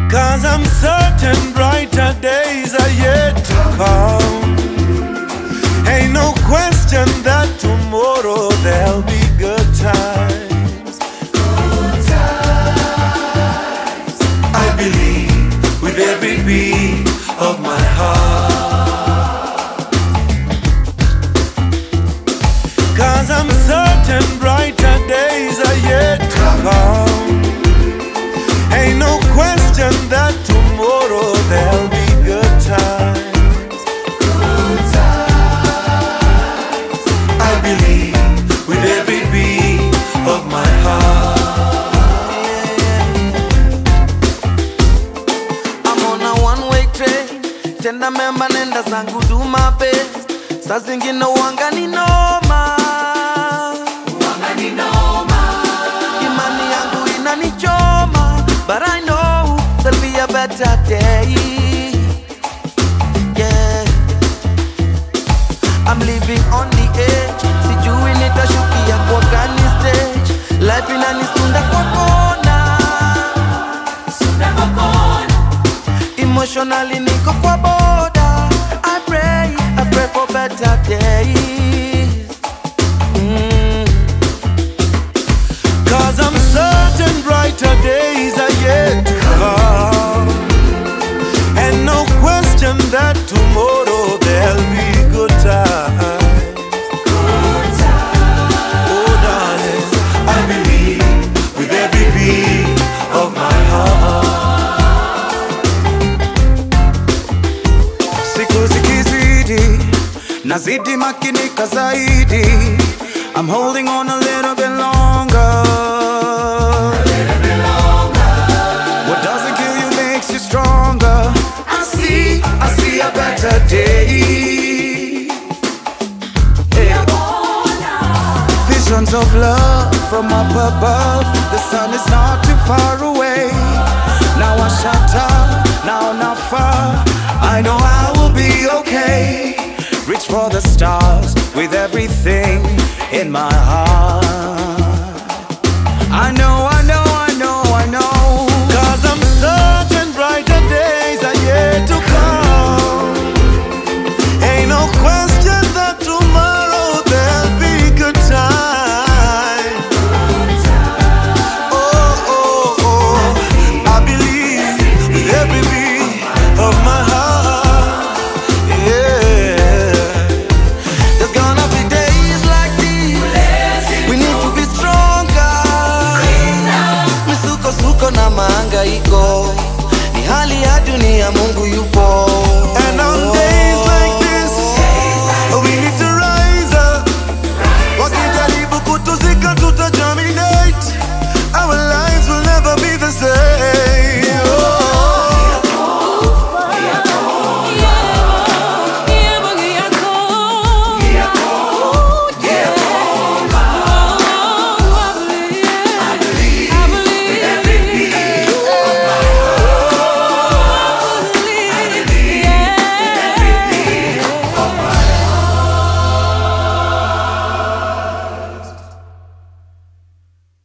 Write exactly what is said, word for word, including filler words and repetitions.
'Cause I'm certain brighter days are yet to come. Ain't no question that tomorrow there'll be good times. Good times. I believe with every beat of my heart. 'Cause I'm certain brighter days are yet to come. Ain't no question that tomorrow there'll be good times. Good times. I believe with every beat of my heart. I'm on a one-way train, tenda memba nenda zangu do my best. Saa zingine wanga ni noma, wanga ni noma. Imani yangu inanichoma, but I know there'll be a better day. Yeah, I'm living on the edge, sijui nitashukia kwa gani stage. Life inanisunda kwa kona, sunda kwa kona. Emotionally niko kwa border. I pray, I pray for better days. mm. 'Cause I'm certain brighter days are yet to come. And no question that tomorrow there'll be good times. Good times. Oh darling, I believe with every beat of my heart. Siku zikizidi, nazidi makinika zaidi. I'm holding on a little bit longer. A little bit longer. What doesn't kill you makes you stronger. I see, I see a better day. Hey. Visions of love from up above. The sun is not too far away. Now I shut up, now not far. I know I will be okay. Reach for the stars with everything in my heart.